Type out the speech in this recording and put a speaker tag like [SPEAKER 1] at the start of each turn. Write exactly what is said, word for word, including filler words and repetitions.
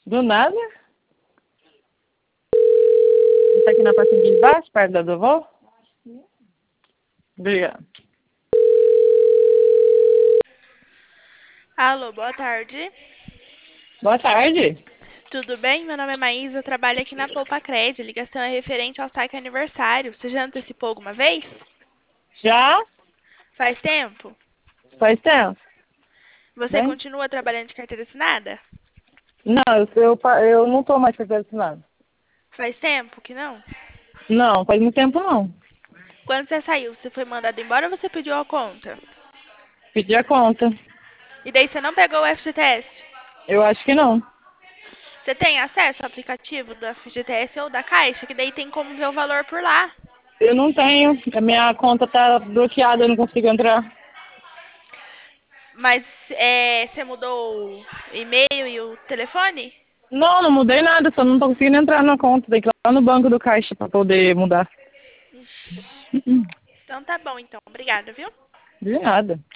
[SPEAKER 1] Do nada? Você tá aqui na parte de baixo, perto da vovó? Obrigada.
[SPEAKER 2] Alô, boa tarde.
[SPEAKER 1] Boa tarde.
[SPEAKER 2] Tudo bem? Meu nome é Maísa, eu trabalho aqui na Poupa Cred. A ligação é referente ao saque aniversário. Você já antecipou alguma vez?
[SPEAKER 1] Já?
[SPEAKER 2] Faz tempo?
[SPEAKER 1] Faz tempo?
[SPEAKER 2] Você
[SPEAKER 1] Bem?
[SPEAKER 2] continua trabalhando de carteira assinada?
[SPEAKER 1] Não, eu, eu, pa- eu não tô mais fazendo assinado.
[SPEAKER 2] Faz tempo que não?
[SPEAKER 1] Não, faz muito tempo não.
[SPEAKER 2] Quando você saiu, você foi mandado embora ou você pediu a conta?
[SPEAKER 1] Pedi a conta.
[SPEAKER 2] E daí você não pegou o F G T S?
[SPEAKER 1] Eu acho que não.
[SPEAKER 2] Você tem acesso ao aplicativo do F G T S ou da Caixa, que daí tem como ver o valor por lá.
[SPEAKER 1] Eu não tenho. A minha conta tá bloqueada, eu não consigo entrar.
[SPEAKER 2] Mas é, você mudou o e-mail e o telefone?
[SPEAKER 1] Não, não mudei nada, só não tô conseguindo entrar na conta. Tem que ir lá no banco do Caixa pra poder mudar.
[SPEAKER 2] Ixi. Então tá bom, então. Obrigada, viu?
[SPEAKER 1] De nada.